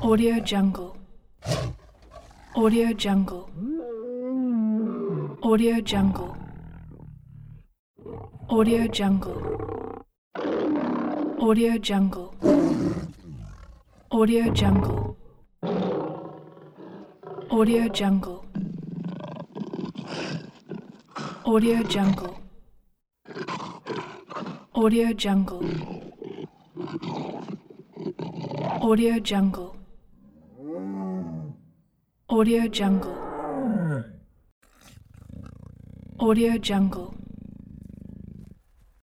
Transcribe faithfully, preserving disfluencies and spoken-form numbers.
Audio Jungle. Audio Jungle. Audio Jungle. Audio Jungle. Audio Jungle. Audio Jungle. Audio Jungle. Audio Jungle. Audio Jungle. Audio Jungle. Audio Jungle. Audio Jungle.